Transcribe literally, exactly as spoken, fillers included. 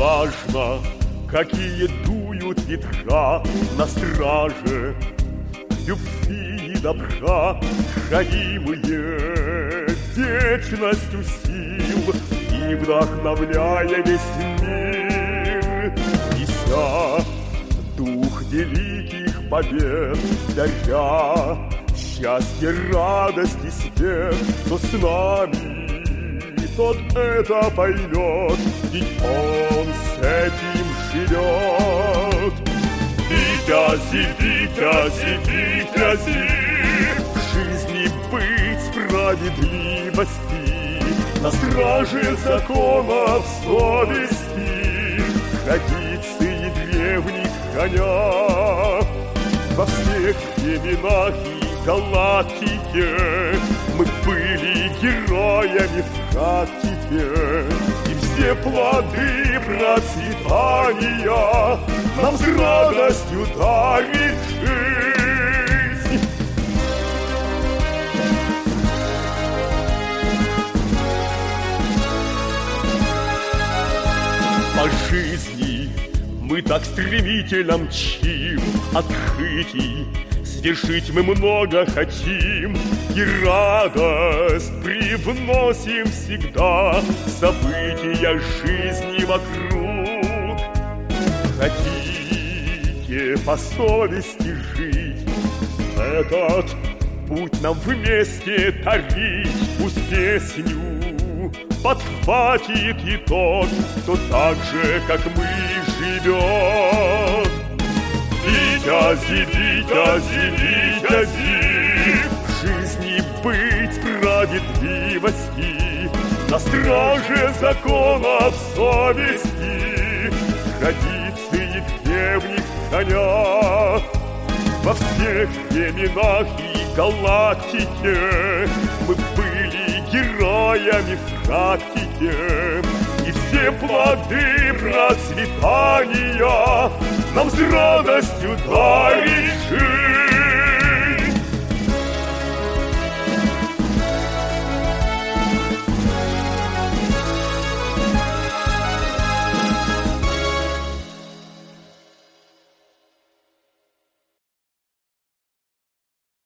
неважно, какие дуют ветра на страже любви и добра, хранимые вечностью сил и вдохновляя весь мир, неся дух великих побед, даря счастье, радость и свет. Кто с нами, тот это поймет, ведь он с этим живет. Витязи, витязи, витязи, в жизни быть справедливости, на страже законов совести, традиций древних храня. Во всех временах и галактике мы были героями в практике, и все плоды процветания нам с радостью дарит жизнь. По жизни мы так стремительно мчим, открытий свершить мы много хотим, и радость привносим всегда события жизни вокруг. Хотите по совести жить, этот путь нам вместе тарить. Пусть песню подхватит и тот, кто так же, как мы, живет. Витязи, витязи, витязи, в жизни быть справедливости, на страже законов совести, традиции древних храня. Во всех временах и галактике мы были героями в практике, и все плоды процветания нам с радостью дарит жизнь.